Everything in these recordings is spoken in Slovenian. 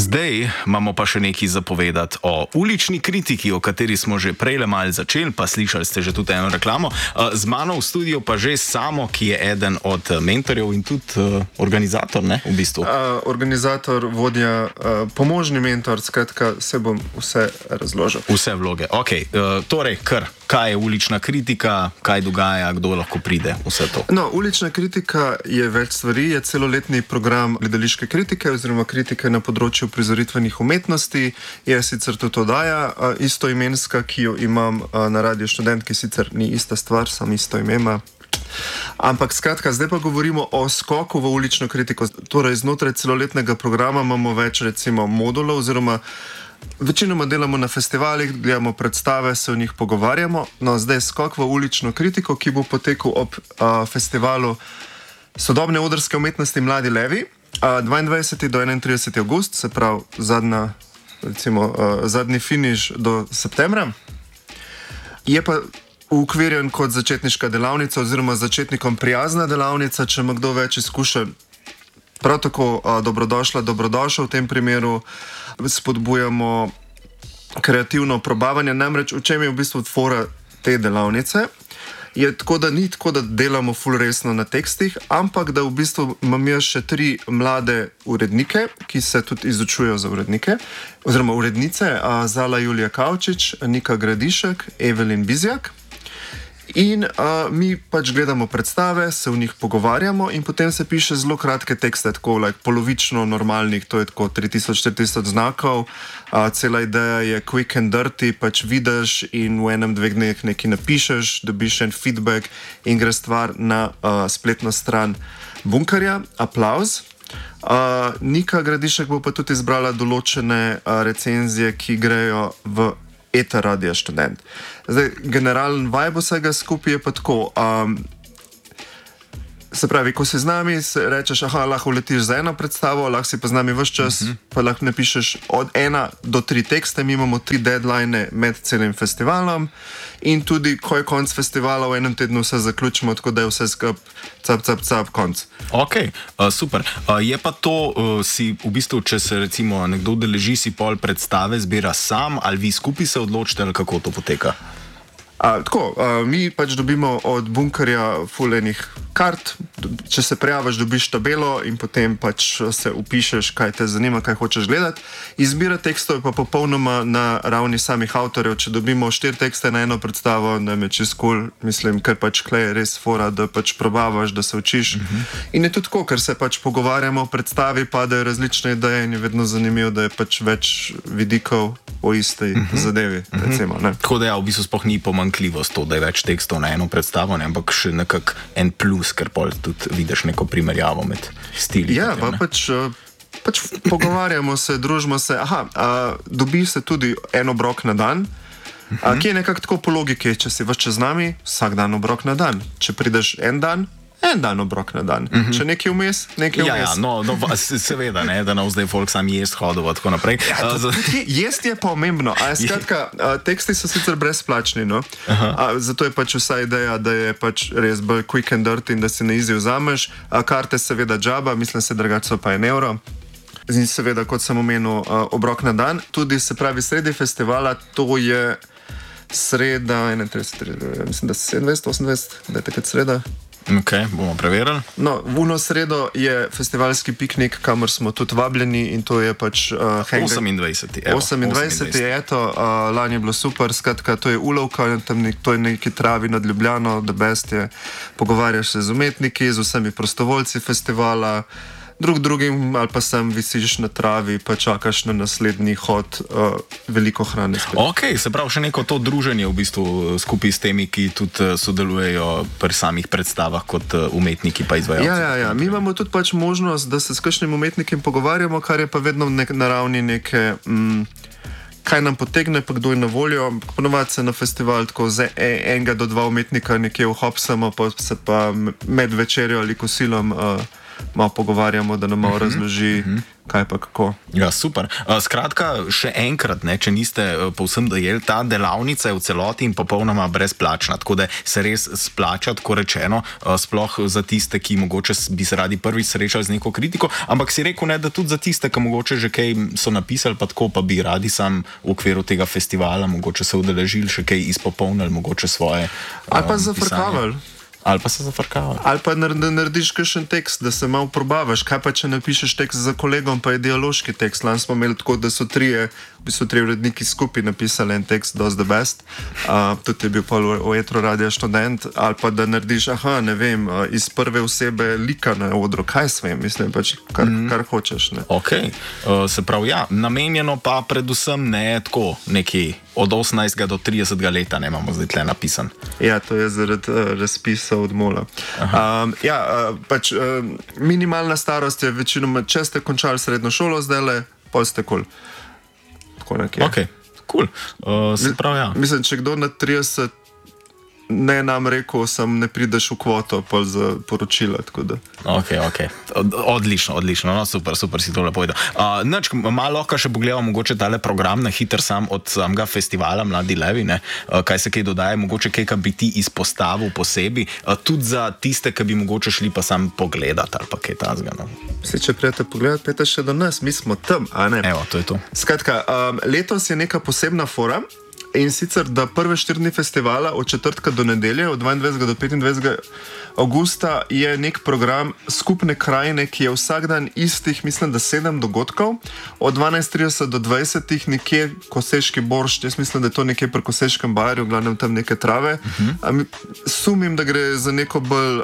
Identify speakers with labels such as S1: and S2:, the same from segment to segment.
S1: Zdaj imamo pa še nekaj zapovedati o ulični kritiki, o kateri smo že prej le malo začeli, pa slišali ste že tudi eno reklamo. Z mano v studiu pa že Samo, ki je eden od mentorjev in tudi organizator, ne, v bistvu.
S2: Organizator, vodja, pomožni mentor, skratka, se bom vse razložil.
S1: Vse vloge, ok. Torej, kaj je ulična kritika, kaj dogaja, kdo lahko pride, vse to?
S2: No, ulična kritika je več stvari, je celoletni program gledališke kritike oziroma kritike na področju prizoritvenih umetnosti, je sicer tudi oddaja istoimenska, ki jo imam na Radiu Študent, ki sicer ni ista stvar, samo isto ime ima. Ampak skratka, zdaj pa govorimo o skoku v ulično kritiko. Torej, znotraj celoletnega programa imamo več recimo modulov oziroma večinoma delamo na festivalih, gledamo predstave, se o njih pogovarjamo. No, zdaj skok v ulično kritiko, ki bo potekal ob festivalu sodobne odrske umetnosti Mladi levi, 22. do 31. avgust, se pravi zadnji finiš do septembra. Je pa ukvirjen kot začetniška delavnica oziroma začetnikom prijazna delavnica, če ima kdo več izkušenj. Prav tako dobrodošel v tem primeru. Spodbujamo kreativno probavanje, namreč v čem je v bistvu fora te delavnice. Je tako, da ni tako, da delamo ful resno na tekstih, ampak da v bistvu imam jaz še 3 mlade urednike, ki se tudi izučujejo za urednike, oziroma urednice, Zala Julija Kavčič, Nika Gradišek, Evelin Bizjak. In mi pač gledamo predstave, se v njih pogovarjamo in potem se piše zelo kratke tekste, tako polovično normalnih, to je tako 3000-4000 znakov. Cela ideja je quick and dirty, pač vidiš in v enem, 2 dneh nekaj napišeš, dobiš en feedback in gre stvar na spletno stran Bunkerja. Aplavz. Nika Gradišek bo pa tudi izbrala določene recenzije, ki grejo v Eta Radia Študent. Zdaj, generalen vibe vsega skupaj je pa tako. Se pravi, ko si z nami, rečeš, lahko letiš za eno predstavo, lahko si pa z nami ves čas, pa lahko napišeš od 1 do 3 tekste. Mi imamo 3 deadline med celim festivalom in tudi, ko je konc festivala, v enem tednu vse zaključimo, tako da je vse skup cap, konc.
S1: Ok, super. Je pa to, si v bistvu, če se recimo nekdo udeleži, si pol predstave zbira sam, ali vi skupaj se odločite, ali kako to poteka?
S2: Mi pač dobimo od Bunkerja fulejnih kart, če se prijaviš, dobiš tabelo in potem pač se upišeš, kaj te zanima, kaj hočeš gledati. Izbira tekstov je pa popolnoma na ravni samih avtorjev. Če dobimo 4 tekste na eno predstavo, nam je čisto cool, mislim, ker pač klej je res fora, da pač probavaš, da se učiš. In je tudi tako, ker se pač pogovarjamo o predstavi, padajo različne ideje in je vedno zanimivo, da je pač več vidikov o istej zadevi, recimo. Ne?
S1: Tako da v bistvu sploh ni pomanjkljivost to, da je več tekstov na eno predstavo, ne? Ampak še nekak en plus, ker pol tudi vidiš neko primerjavo med stili.
S2: Ja,
S1: potem,
S2: pa pač pogovarjamo se, družimo se. Dobi se tudi en obrok na dan, ki je nekako tako po logiki, če si več z nami, vsak dan obrok na dan. Če prideš en dan obrok na dan. Če nekaj vmes, nekaj vmes.
S1: Ja, no, seveda, ne, da nam zdaj folk sam jest hodov, tako naprej.
S2: Jest je pomembno. Skratka, teksti so sicer brezplačni, no? Zato je pač vsa ideja, da je pač res bolj quick and dirty in da si na easy vzameš. Karte seveda džaba, mislim se drugače so pa €1. In seveda, kot sem omenil, obrok na dan. Tudi, se pravi, sredi festivala, to je sreda, 31, mislim, da 27, 28, da je takrat sreda.
S1: Ok, bomo preverili.
S2: No, v uno sredo je festivalski piknik, kamor smo tudi vabljeni in to je pač
S1: 28.
S2: 28. je to, lani je bilo super, skratka, to je ulovka, tam to je neki travi nad Ljubljano, the best je, pogovarjaš se z umetniki, z vsemi prostovoljci festivala, drugim ali pa sam visiš na travi, pa čakaš na naslednji hod, veliko hrane spet.
S1: Ok, se pravi še neko to druženje v bistvu skupaj s temi, ki tudi sodelujejo pri samih predstavah kot umetniki pa izvajalci.
S2: Ja, mi imamo tudi pač možnost, da se s kakšnim umetnikom pogovarjamo, kar je pa vedno na ravni neke... kaj nam potegne, pa kdo je na voljo. Ponovadi se na festival tako z 1 do 2 umetnika nekje vhopsamo, pa se pa med večerjo ali kosilom malo pogovarjamo, da nam malo razloži, kaj pa kako.
S1: Ja, super. Skratka, še enkrat, ne, če niste povsem dojeli, ta delavnica je v celoti in popolnoma brezplačna, tako da se res splača, tako rečeno, sploh za tiste, ki mogoče bi se radi prvič srečali z neko kritiko, ampak si rekel, ne, da tudi za tiste, ki mogoče že kaj so napisali, pa tako, pa bi radi sam v okviru tega festivala mogoče se udeležili, še kaj izpopolnili, mogoče svoje
S2: ali pa zafrkavali.
S1: Ali pa se zafrkavali.
S2: Ali pa da narediš kakšen tekst, da se malo probavaš. Kaj pa, če napišeš tekst za kolegom, pa je dialoški tekst. Lani smo imeli tako, da so trije uredniki skupaj napisali en tekst, Does the Best. Tudi je bil pa v Etro Radio študent. Ali pa da narediš, ne vem, iz prve osebe lika na odru. Kaj svem, mislim, pač kar hočeš. Ne.
S1: Ok, se pravi, ja, namenjeno pa predvsem ne tako neki od 18. do 30. leta, ne imamo zdaj tle napisan.
S2: Ja, to je zaradi razpisa od Mola. Minimalna starost je večinoma, če ste končali srednjo šolo, zdajle, pol ste kul. Tako nekje.
S1: Ok, cool. Se pravi, ja.
S2: Mislim, če kdo na 30 ne nam rekel, ne prideš v kvoto pol za poročila, tako da.
S1: Ok. Odlično. No, super si tole povedal. Malo lahko še pogledamo mogoče tale program na hiter sam od samega festivala Mladi levi, ne? Kaj se kaj dodaje, mogoče kaj, kar bi ti izpostavil posebej, tudi za tiste, ki bi mogoče šli pa sam pogledat ali pa kaj tazga. No?
S2: Če prijete pogledat, pete še do nas, mi smo tam, a ne?
S1: Evo, to je to.
S2: Skratka, letos je neka posebna fora. In sicer, da prve 4 dni festivala od četrtka do nedelje, od 22. do 25. avgusta, je nek program skupne krajine, ki je vsak dan istih, mislim, da 7 dogodkov, od 12:30 do 20. nekje Koseški boršt, jaz mislim, da je to nekje pri Koseškem barju, v glavnem tam neke trave. Sumim, da gre za neko bolj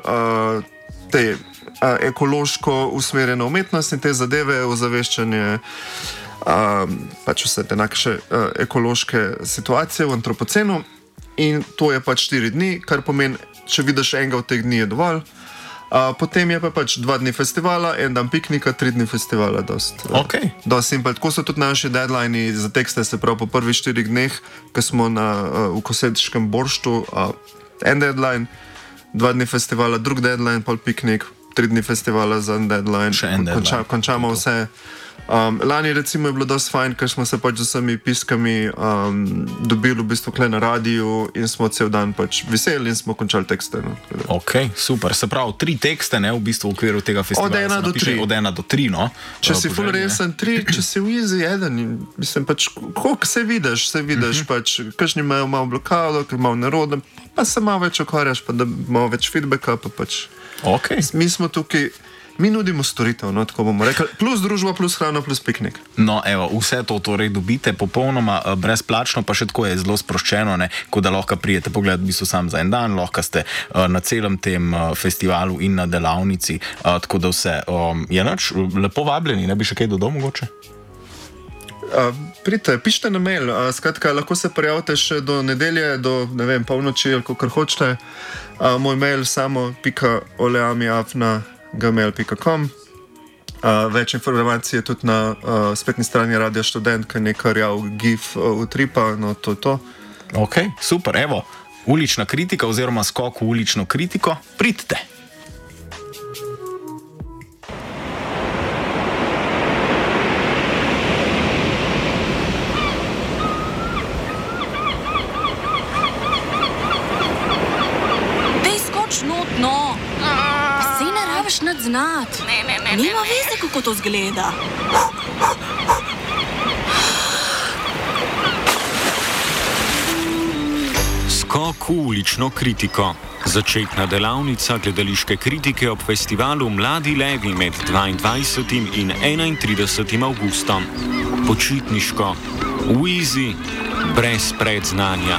S2: ekološko usmerjeno umetnost in te zadeve, ozaveščanje pač vse te naše ekološke situacije v antropocenu, in to je pač 4 dni, kar pomeni, če vidiš enega od teh dni, je dovolj. Potem je pa pač 2 dni festivala, 1 dan piknika, 3 dni festivala. Dost simpel. Tako so tudi naši deadlini za tekste, se pravi po prvih 4 dneh, ko smo v Koseškem borštu, 1 deadline, 2 dni festivala, drug deadline, pol piknik, 3 dni festivala za en deadline.
S1: Še en deadline.
S2: Končamo vse. Lani recimo je bilo dosti fajn, ker smo se pač z vsemi piskami dobili v bistvu kle na radiju in smo cel dan pač veseli in smo končali tekste. No.
S1: Ok, super. Se pravi, 3 tekste, ne, v bistvu v okviru tega festivala.
S2: Od 1 do 3.
S1: Od 1 do 3, no.
S2: Če si ful resen, 3, če si v easy 1, mislim pač, koliko se vidiš, pač, kakšni imajo malo blokado, ker malo nerodno, pa se malo več ukvarjaš, pa da malo več feedbacka, pa pač.
S1: Ok.
S2: Mi smo tukaj, mi nudimo storitev, no, tako bomo rekli, plus družba, plus hrana, plus piknik.
S1: No, evo, vse to torej dobite popolnoma brezplačno, pa še tako je zelo sproščeno, ne, ko da lahko prijete pogledati v bistvu sam za en dan, lahko ste na celem tem festivalu in na delavnici, tako da vse je nač, lepo vabljeni, ne bi še kaj dodal mogoče?
S2: Pridite, pišite na mail, skratka, lahko se prijavite še do nedelje, do, ne vem, polnoči, ali kakor hočete. Moj mail samo.oleami@gmail.com. Več informacij je tudi na spletni strani Radia Študent, ki je nekaj rjav gif utripa, no to je to.
S1: Ok, super, evo, ulična kritika oziroma skok v ulično kritiko, pridite.
S3: No, sej ne rabiš nič znati.
S4: Ne.
S3: Nima veze, kako to zgleda.
S5: Skok v ulično kritiko. Začetna delavnica gledališke kritike ob festivalu Mladi levi med 22. in 31. avgustom. Počitniško, v easy, brez predznanja.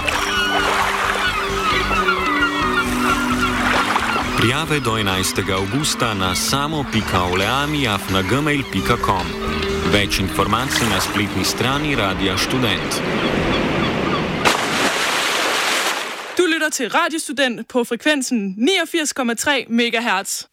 S5: Prijave do 11. avgusta na samo.oleami@gmail.com. Več informacij na spletni strani Radia Študent.
S4: Du lytter til Radio Student på frekvensen 89,3 MHz.